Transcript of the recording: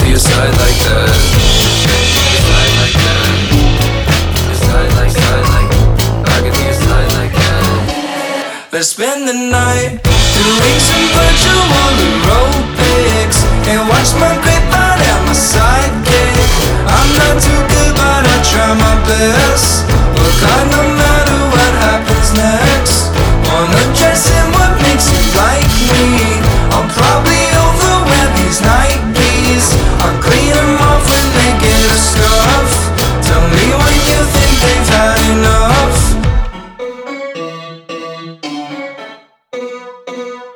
to your side like that. Slide like that. Slide like, slide like. I can see you slide like that. Let's spend the night doing some virtual aerobics and watch my grapevine at my sidekick. I'm not too good, but I try my best. Look, I no matter what happens next.